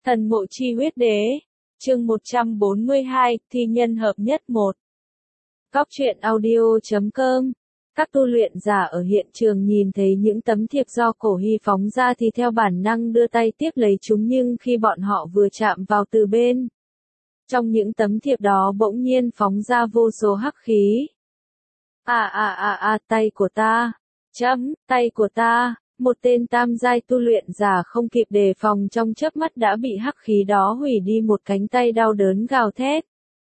Thần mộ chi huyết đế. Chương 142, thi nhân hợp nhất 1. Góc truyện audio.com. Các tu luyện giả ở hiện trường nhìn thấy những tấm thiệp do Cổ Hy phóng ra thì theo bản năng đưa tay tiếp lấy chúng, nhưng khi bọn họ vừa chạm vào từ bên trong những tấm thiệp đó bỗng nhiên phóng ra vô số hắc khí. Tay của ta. Tay của ta. Một tên tam giai tu luyện giả không kịp đề phòng trong chớp mắt đã bị hắc khí đó hủy đi một cánh tay, đau đớn gào thét.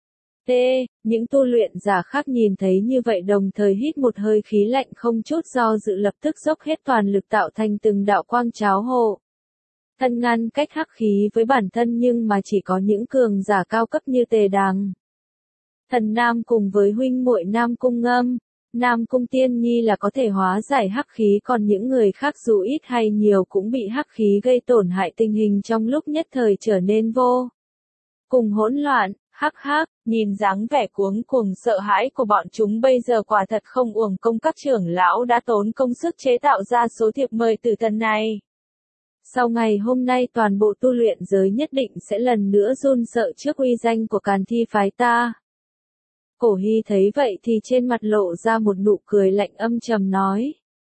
Những tu luyện giả khác nhìn thấy như vậy đồng thời hít một hơi khí lạnh, không chút do dự lập tức dốc hết toàn lực tạo thành từng đạo quang cháo hộ thân ngăn cách hắc khí với bản thân, nhưng mà chỉ có những cường giả cao cấp như Tề Đằng, Thần Nam cùng với huynh muội Nam Cung Ngâm, Nam Cung Tiên Nhi là có thể hóa giải hắc khí, còn những người khác dù ít hay nhiều cũng bị hắc khí gây tổn hại, tình hình trong lúc nhất thời trở nên vô cùng hỗn loạn. Nhìn dáng vẻ cuống cuồng sợ hãi của bọn chúng bây giờ quả thật không uổng công các trưởng lão đã tốn công sức chế tạo ra số thiệp mời tử thần này. Sau ngày hôm nay toàn bộ tu luyện giới nhất định sẽ lần nữa run sợ trước uy danh của Càn Thi phái ta. Cổ Hy thấy vậy thì trên mặt lộ ra một nụ cười lạnh âm trầm nói.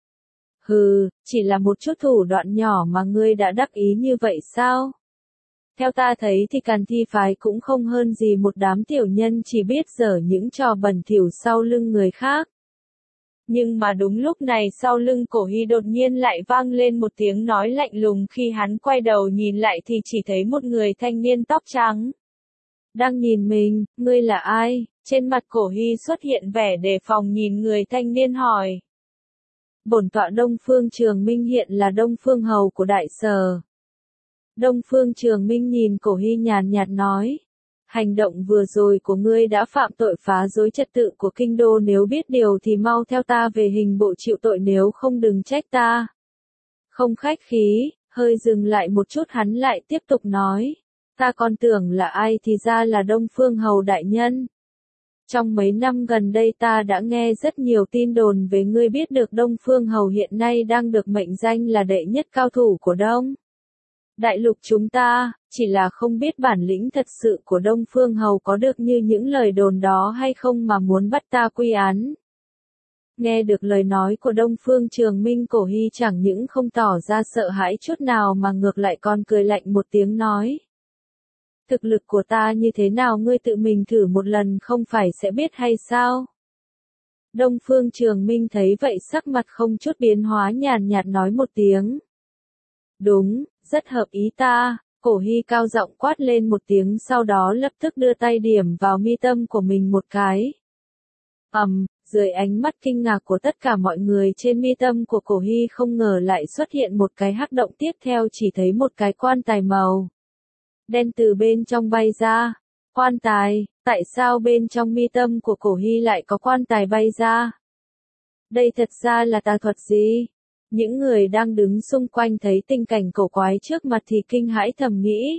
Hừ, chỉ là một chút thủ đoạn nhỏ mà ngươi đã đắc ý như vậy sao? Theo ta thấy thì Càn Thi phái cũng không hơn gì một đám tiểu nhân chỉ biết giở những trò bẩn thỉu sau lưng người khác. Nhưng mà đúng lúc này sau lưng Cổ Hy đột nhiên lại vang lên một tiếng nói lạnh lùng, khi hắn quay đầu nhìn lại thì chỉ thấy một người thanh niên tóc trắng đang nhìn mình. Ngươi là ai? Trên mặt Cổ Hy xuất hiện vẻ đề phòng, nhìn người thanh niên hỏi. Bổn tọa Đông Phương Trường Minh, hiện là Đông Phương hầu của Đại Sở. Đông Phương Trường Minh nhìn Cổ Hy nhàn nhạt nói. Hành động vừa rồi của ngươi đã phạm tội phá rối trật tự của kinh đô, nếu biết điều thì mau theo ta về hình bộ chịu tội, nếu không đừng trách ta không khách khí. Hơi dừng lại một chút hắn lại tiếp tục nói. Ta còn tưởng là ai thì ra là Đông Phương hầu đại nhân. Trong mấy năm gần đây ta đã nghe rất nhiều tin đồn về ngươi, biết được Đông Phương hầu hiện nay đang được mệnh danh là đệ nhất cao thủ của Đông đại lục chúng ta, chỉ là không biết bản lĩnh thật sự của Đông Phương hầu có được như những lời đồn đó hay không mà muốn bắt ta quy án. Nghe được lời nói của Đông Phương Trường Minh, Cổ Hy chẳng những không tỏ ra sợ hãi chút nào mà ngược lại còn cười lạnh một tiếng nói. Thực lực của ta như thế nào ngươi tự mình thử một lần không phải sẽ biết hay sao? Đông Phương Trường Minh thấy vậy sắc mặt không chút biến hóa, nhàn nhạt nói một tiếng. Đúng, rất hợp ý ta. Cổ Hy cao giọng quát lên một tiếng, sau đó lập tức đưa tay điểm vào mi tâm của mình một cái. Dưới ánh mắt kinh ngạc của tất cả mọi người, trên mi tâm của Cổ Hy không ngờ lại xuất hiện một cái hắc động, tiếp theo chỉ thấy một cái quan tài màu đen từ bên trong bay ra. Quan tài? Tại sao bên trong mi tâm của Cổ Hy lại có quan tài bay ra? Đây thật ra là tà thuật gì? Những người đang đứng xung quanh thấy tình cảnh cổ quái trước mặt thì kinh hãi thầm nghĩ.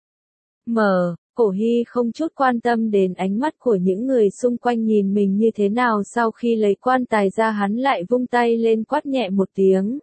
Cổ Hy không chút quan tâm đến ánh mắt của những người xung quanh nhìn mình như thế nào, sau khi lấy quan tài ra hắn lại vung tay lên quát nhẹ một tiếng.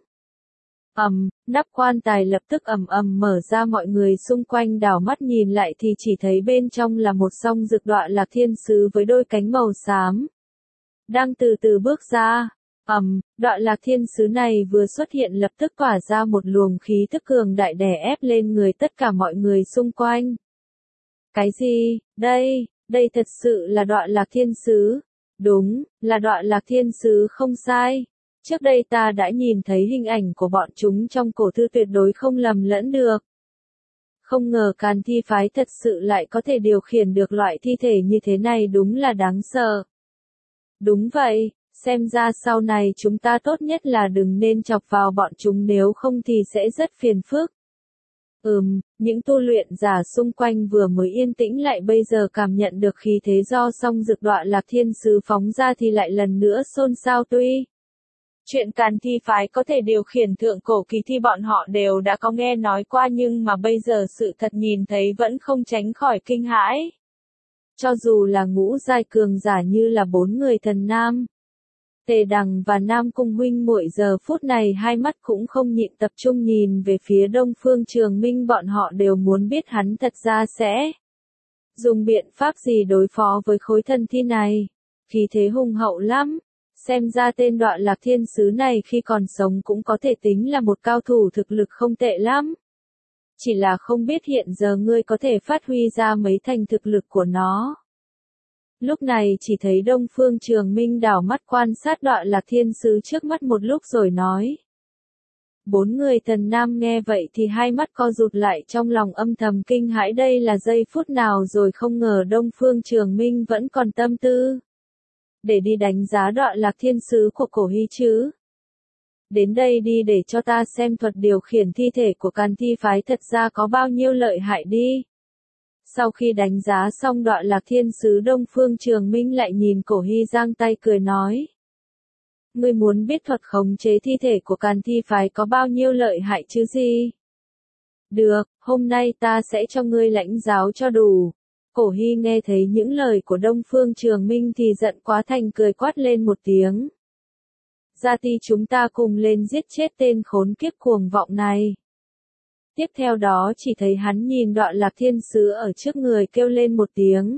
Nắp quan tài lập tức mở ra, mọi người xung quanh đảo mắt nhìn lại thì chỉ thấy bên trong là một song dực Đọa Lạc Thiên Sứ với đôi cánh màu xám đang từ từ bước ra. Đọa Lạc Thiên Sứ này vừa xuất hiện lập tức tỏa ra một luồng khí tức cường đại đè ép lên người tất cả mọi người xung quanh. Cái gì? Đây thật sự là Đọa Lạc Thiên Sứ. Đúng, là Đọa Lạc Thiên Sứ không sai. Trước đây ta đã nhìn thấy hình ảnh của bọn chúng trong cổ thư, tuyệt đối không lầm lẫn được. Không ngờ Càn Thi phái thật sự lại có thể điều khiển được loại thi thể như thế này, đúng là đáng sợ. Đúng vậy, xem ra sau này chúng ta tốt nhất là đừng nên chọc vào bọn chúng, nếu không thì sẽ rất phiền phức. Những tu luyện giả xung quanh vừa mới yên tĩnh lại bây giờ cảm nhận được khí thế do song dực Đọa Lạc Thiên Sứ phóng ra thì lại lần nữa xôn xao. Tuy chuyện Càn Thi phái có thể điều khiển thượng cổ kỳ thi bọn họ đều đã có nghe nói qua, nhưng mà bây giờ sự thật nhìn thấy vẫn không tránh khỏi kinh hãi. Cho dù là ngũ giai cường giả như là 4 người Thần Nam, Tề Đằng và Nam Cung huynh muội giờ phút này hai mắt cũng không nhịn tập trung nhìn về phía Đông Phương Trường Minh, bọn họ đều muốn biết hắn thật ra sẽ dùng biện pháp gì đối phó với khối thân thi này. Khí thế hùng hậu lắm, xem ra tên Đoạn Lạc Thiên Sứ này khi còn sống cũng có thể tính là một cao thủ thực lực không tệ lắm. Chỉ là không biết hiện giờ ngươi có thể phát huy ra mấy thành thực lực của nó. Lúc này chỉ thấy Đông Phương Trường Minh đảo mắt quan sát Đoạn Lạc Thiên Sứ trước mắt một lúc rồi nói. Bốn người Tần Nam nghe vậy thì hai mắt co rụt lại, trong lòng âm thầm kinh hãi, đây là giây phút nào rồi, không ngờ Đông Phương Trường Minh vẫn còn tâm tư để đi đánh giá Đoạn Lạc Thiên Sứ của Cổ Hy chứ. Đến đây đi để cho ta xem thuật điều khiển thi thể của Càn Thi phái thật ra có bao nhiêu lợi hại đi. Sau khi đánh giá xong Đoạn Lạc Thiên Sứ, Đông Phương Trường Minh lại nhìn Cổ Hy giang tay cười nói. Ngươi muốn biết thuật khống chế thi thể của Càn Thi phái có bao nhiêu lợi hại chứ gì? Được, hôm nay ta sẽ cho ngươi lãnh giáo cho đủ. Cổ Hy nghe thấy những lời của Đông Phương Trường Minh thì giận quá thành cười, quát lên một tiếng. Gia ti, chúng ta cùng lên giết chết tên khốn kiếp cuồng vọng này. Tiếp theo đó chỉ thấy hắn nhìn Đoạn Lạc Thiên Sứ ở trước người kêu lên một tiếng.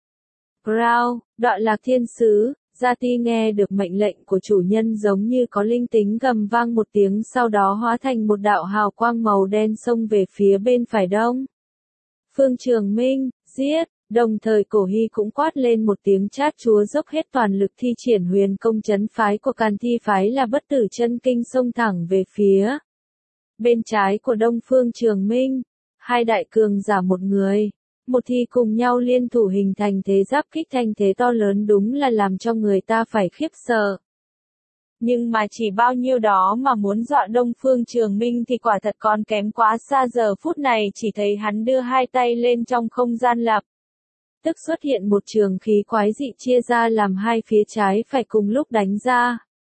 Growl, Đoạn Lạc Thiên Sứ. Gia ti nghe được mệnh lệnh của chủ nhân giống như có linh tính, gầm vang một tiếng, sau đó hóa thành một đạo hào quang màu đen xông về phía bên phải Đông Phương Trường Minh, giết. Đồng thời Cổ Hy cũng quát lên một tiếng chát chúa, dốc hết toàn lực thi triển huyền công trấn phái của Càn Thi phái là bất tử chân kinh, xông thẳng về phía bên trái của Đông Phương Trường Minh. Hai đại cường giả một người một thi cùng nhau liên thủ hình thành thế giáp kích, thành thế to lớn đúng là làm cho người ta phải khiếp sợ. Nhưng mà chỉ bao nhiêu đó mà muốn dọa Đông Phương Trường Minh thì quả thật còn kém quá xa. Giờ phút này chỉ thấy hắn đưa hai tay lên trong không gian, lập tức xuất hiện một trường khí quái dị chia ra làm hai phía trái phải cùng lúc đánh ra.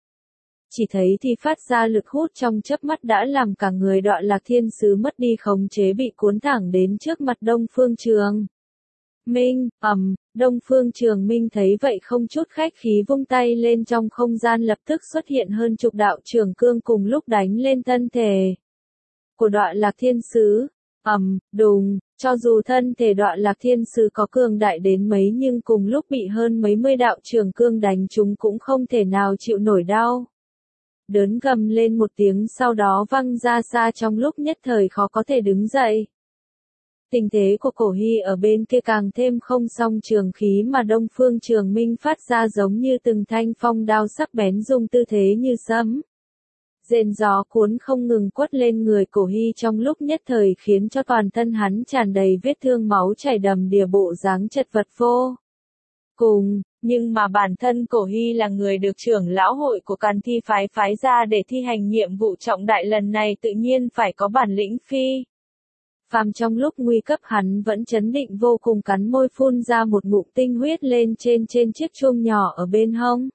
Chỉ thấy thì phát ra lực hút trong chớp mắt đã làm cả người Đoạn Lạc Thiên Sứ mất đi khống chế, bị cuốn thẳng đến trước mặt Đông Phương Trường Minh. Đông Phương Trường Minh thấy vậy không chút khách khí vung tay lên, trong không gian lập tức xuất hiện hơn chục đạo trường cương cùng lúc đánh lên thân thể của Đoạn Lạc Thiên Sứ. Đùng, cho dù thân thể Đoạn Lạc Thiên Sứ có cường đại đến mấy nhưng cùng lúc bị hơn mấy mươi đạo trường cương đánh trúng cũng không thể nào chịu nổi đau đớn, gầm lên một tiếng sau đó văng ra xa, trong lúc nhất thời khó có thể đứng dậy. Tình thế của Cổ Hy ở bên kia càng thêm không xong, trường khí mà Đông Phương Trường Minh phát ra giống như từng thanh phong đao sắc bén, dùng tư thế như sấm rền gió cuốn không ngừng quất lên người Cổ Hy, trong lúc nhất thời khiến cho toàn thân hắn tràn đầy vết thương, máu chảy đầm đìa, bộ dáng chật vật vô cùng. Nhưng mà bản thân Cổ Hy là người được trưởng lão hội của Càn Thi phái phái ra để thi hành nhiệm vụ trọng đại lần này, tự nhiên phải có bản lĩnh phi phàm. Trong lúc nguy cấp hắn vẫn trấn định vô cùng, cắn môi phun ra một ngụm tinh huyết lên trên chiếc chuông nhỏ ở bên hông.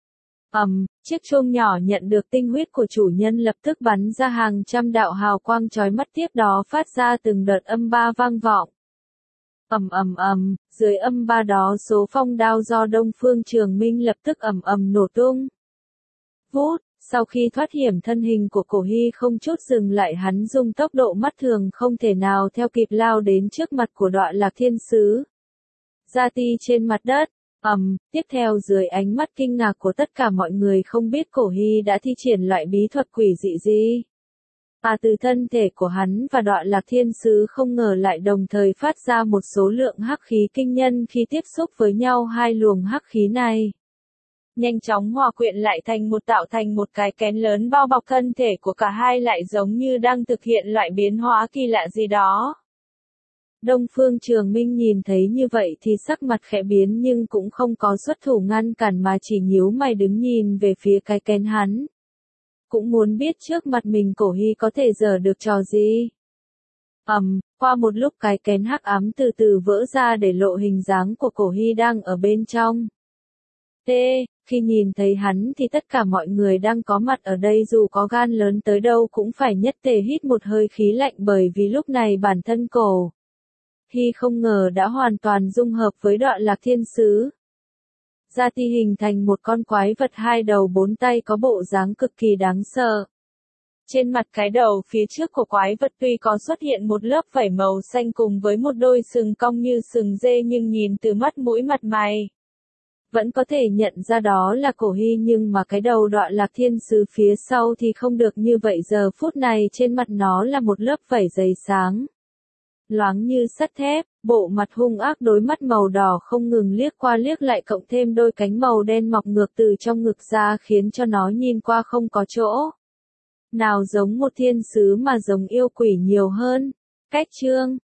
Chiếc chuông nhỏ nhận được tinh huyết của chủ nhân lập tức bắn ra hàng trăm đạo hào quang chói mắt, tiếp đó phát ra từng đợt âm ba vang vọng. Dưới âm ba đó số phong đao do Đông Phương Trường Minh lập tức nổ tung. Vút, sau khi thoát hiểm, thân hình của Cổ Hy không chút dừng lại, hắn dùng tốc độ mắt thường không thể nào theo kịp lao đến trước mặt của Đoạn Lạc Thiên Sứ. Gia ti trên mặt đất. Tiếp theo dưới ánh mắt kinh ngạc của tất cả mọi người, không biết Cổ Hy đã thi triển loại bí thuật quỷ dị gì. Từ thân thể của hắn và Đoạn Lạc Thiên Sứ không ngờ lại đồng thời phát ra một số lượng hắc khí kinh nhân, khi tiếp xúc với nhau hai luồng hắc khí này nhanh chóng hòa quyện lại tạo thành một cái kén lớn bao bọc thân thể của cả hai, lại giống như đang thực hiện loại biến hóa kỳ lạ gì đó. Đông Phương Trường Minh nhìn thấy như vậy thì sắc mặt khẽ biến, nhưng cũng không có xuất thủ ngăn cản mà chỉ nhíu mày đứng nhìn về phía cái kén hắn. Cũng muốn biết trước mặt mình Cổ Hy có thể giở được trò gì. Qua một lúc cái kén hắc ám từ từ vỡ ra để lộ hình dáng của Cổ Hy đang ở bên trong. Khi nhìn thấy hắn thì tất cả mọi người đang có mặt ở đây dù có gan lớn tới đâu cũng phải nhất tề hít một hơi khí lạnh, bởi vì lúc này bản thân Cổ Hy không ngờ đã hoàn toàn dung hợp với Đoạn Lạc Thiên Sứ. da thi hình thành một con quái vật hai đầu bốn tay có bộ dáng cực kỳ đáng sợ. Trên mặt cái đầu phía trước của quái vật tuy có xuất hiện một lớp vảy màu xanh cùng với một đôi sừng cong như sừng dê nhưng nhìn từ mắt mũi mặt mày, vẫn có thể nhận ra đó là cổ hy, nhưng mà cái đầu Đoạn Lạc Thiên Sứ phía sau thì không được như vậy. Giờ phút này trên mặt nó là một lớp vảy dày sáng, loáng như sắt thép, bộ mặt hung ác, đôi mắt màu đỏ không ngừng liếc qua liếc lại, cộng thêm đôi cánh màu đen mọc ngược từ trong ngực ra khiến cho nó nhìn qua không có chỗ nào giống một thiên sứ mà giống yêu quỷ nhiều hơn. Cách chương